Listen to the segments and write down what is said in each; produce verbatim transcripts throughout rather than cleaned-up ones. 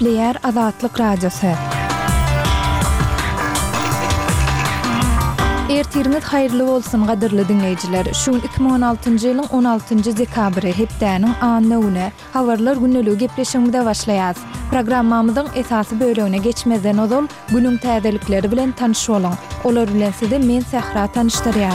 Nükleer Azatlyk Radiosu. Ertiriniz hayırlı bolsun gadyrly dinleyijiler. Şu iki bin on altyncy ýylyň on altyncy dekabry hepdäniň anlygyna habarlar günneligi gepleşigimizde başlaýar. Programmamyzyň esasy bölegine geçmeden ozal günüň täzelikleri bilen tanış bolun. Olar bilen sizi men Sahra tanışdyrýan.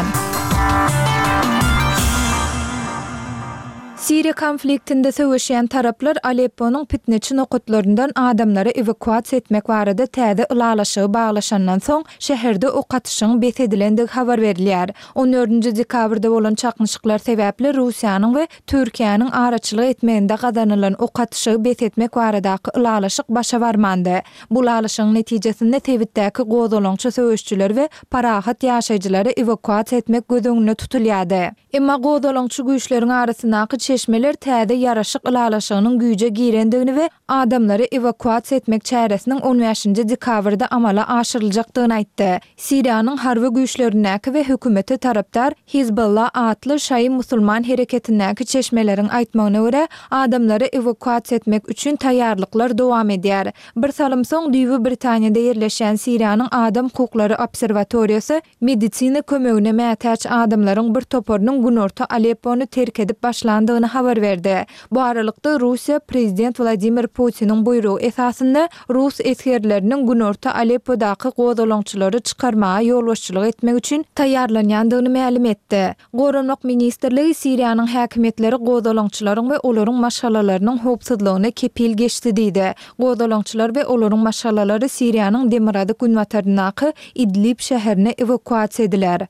Siriya konfliktinde söwüşýän taraplar Alepponyň pitneçi nokatlaryndan adamlary evakuasiýa etmek barada täze ılalaşygy baglaşandan soň şäherde ok atyşyň betedilendig habar berilýär. on dördünji dekabrda bolan çakmyşyklar sebäpli Russiýanyň we Türkiýanyň araçylyk etmeginde gazanylan ok atyşygy betetmek baradaky ılalaşyk başa barmandy. Bu ılalaşygyň netijesinde Tebitdäki gozalaňçy söwüşçüler we parahat ýaşaýjylary evakuasiýa etmek göz tutulýardy. Emma gozalaňçy güýçleriň arasyndaky çeşmeler täze ýaraşyk ılalaşygynyň güýje girendigini we adamlary evakuasiýa etmek çäresiniň on beşinji dekabrda amala aşyryljakdygyny aýtdy. Siriýanyň harby güýçlerindäki we hökümeti tarapdar Hizbullah adly şaý musulman hereketindäki çeşmeleriň aýtmagyna görä adamlary evakuasiýa etmek üçin taýýarlyklar dowam edýär. Bir salym soň Düýbi Britaniýada ýerleşen Siriýanyň Adam hukuklary obserwatoriýasy medisina kömegine mätäç adamlaryň bir toporunyň günorta Aleppony terk edip başlandygyny habar berdi. Bu aralykda Russiýa prezident Vladimir Putiniň buýrugy esasında Rus eskerleriniň günorta Aleppodaky gozalaňçylary çykarmaga ýolbaşçylyk etmek üçin taýýarlanýandygyny ma'lum etdi. Goranmak ministrligi Siriýanyň häkimetleri gozalaňçylaryň we olaryň maşgalalarynyň howpsuzlygyna kepil geçdi diýdi. Gozalaňçylar we olaryň maşgalalary Siriýanyň Demirady günwataryndaky Idlib şäherine evakuasiýa ediler.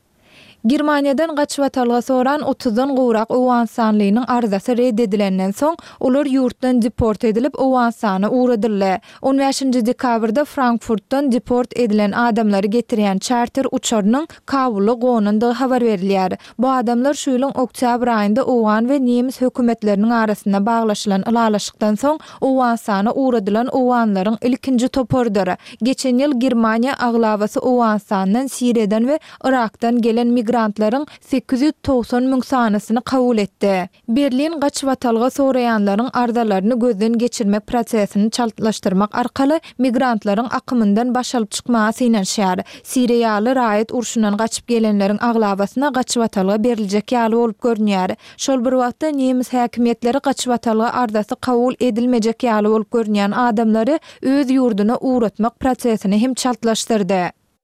Germaniýadan gaçyp atalga soran otuzdan gowrak Owganstanlynyň arzasy reddedilenden soň olar ýurtdan deport edilip Owganstana uğradyldy. on beşinji dekabrda Frankfurtdan deport edilen adamlary getirýän charter uçarynyň Kabuly gonundy habar berilýär. Bu adamlar şu ýylyň oktyabr aýynda Owgan we Nemis hökümetleriniň arasynda baglaşylan ılalaşykdan soň Owganstana uğradylan Owganlaryň ilkinji toporudyr. Geçen ýyl Germaniýa aglawasy Owganstandan, Siriýadan we Irakdan gelen migrantlaryň sekiz ýüz togson müň sanasyny kabul etdi. Berlin gaçyp atalga soraýanlaryň ardalaryny gözden geçirmek prosesini çaltlaşdyrmak arkaly migrantlaryň akymyndan başalyp çykmagy synanşýar. Siriýaly raýat urşundan gaçyp gelenleriň aglawasyna gaçyp atalga beriljek ýaly bolup görünýär. Şol bir wagtda Nemis häkimetleri gaçyp atalga ardasy kabul edilmejek ýaly bolup görünýän adamlary öz ýurduna uğratmak prosesini hem çaltlaşdyrdy.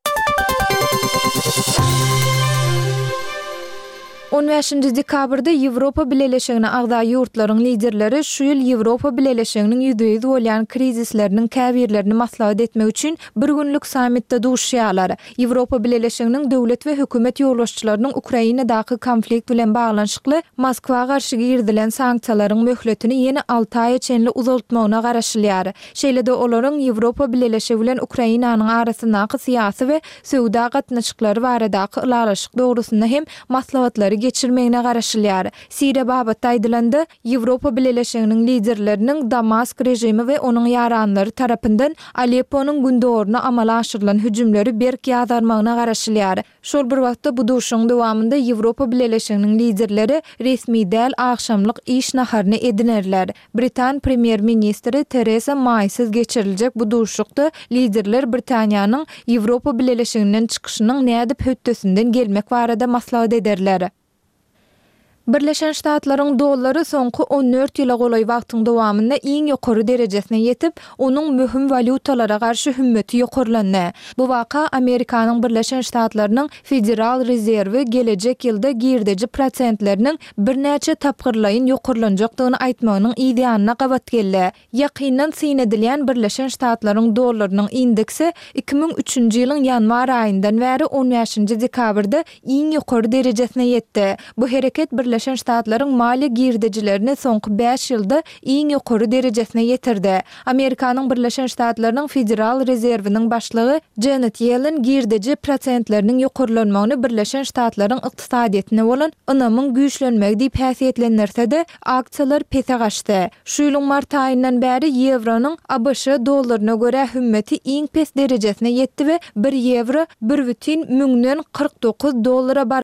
on beşinji dekabrda Ýewropa Birleşigine agda ýurtlaryň liderleri şu ýyl Ýewropa Birleşiginiň ýüzde ýüz bolýan krizisleriniň käbirlerini maslahat etmek üçin bir günlük sammitde duşýarlar. Ýewropa Birleşiginiň döwlet we hökümet ýolbaşçylarynyň Ukrainadaky konflikt bilen baglanşykly Moskwa garşy girdilen sanksiýalaryň möhletini ýene alty aýa çenli uzaltmagyna garaşylýar. Şeýle-de olaryň Ýewropa Birleşigi bilen Ukrainanyň arasyndaky syýasy we söwda gatnaşyklary baradaky ılalaşyk dogrusynda hem maslahatlary geçirmegine garaşylýar. Siriýa babatda aýdylandy, Ýewropa Birleşiginiň liderleriniň Damask rejimi we onuň ýaranlary tarapyndan Alepponyň gündoruny amala aşyrylan hüjümleri berk ýazarmagyna garaşylýar. Şol bir wagtda bu duşuň dowamında Ýewropa Birleşiginiň liderleri resmi däl akşamlyk iş naharyny edinerler. Britan premier ministri Theresa May'siz geçiriljek bu duşukda liderler Britaniýanyň Ýewropa Birleşiginden çykyşynyň nädip höttesinden gelmek barada maslahat ederler. Birleşen Ştatlaryň dollary soňky on dört ýyla golay wagtyň dowamynda iň ýokary derejesine ýetip, onuň möhüm valutalara garşy hümmeti ýokarlandy. Bu waka Amerikanyň Birleşen Ştatlarynyň Federal Rezerwi gelecek ýylda girdeji prosentleriniň bir näçe tapgyrlaýyn ýokarlanjakdygyny aýtmagynyň ideýanyna gabat geldi. Ýakyndan synedilýän Birleşen Ştatlaryň dollarynyň indeksi iki bin üçünji ýylyň ýanwar aýyndan bäri on beşinji dekabrda iň ýokary derejesine ýetdi. Bu hereket bir Birleşen Ştatlaryň maliýe girdejilerini soňky beş ýylda iň ýokary derejesine ýetirdi. Amerikanyň Birleşen Ştatlarynyň Federal Rezerwiniň başlygy Janet Yellen girdeji prosentleriniň ýokarlanmagyny Birleşen Ştatlaryň ykdysadyýetine bolan ynamyň güýçlenmegi diýip häsiýetlendirse-de aksiýalar pese gaçdy. Şu ýylyň mart aýyndan bäri ýevronyň A B Ş dollaryna görä hümmeti iň pes derejesine ýetdi we bir ýewro bir бүтін миңнен кырк dokuz dollara bar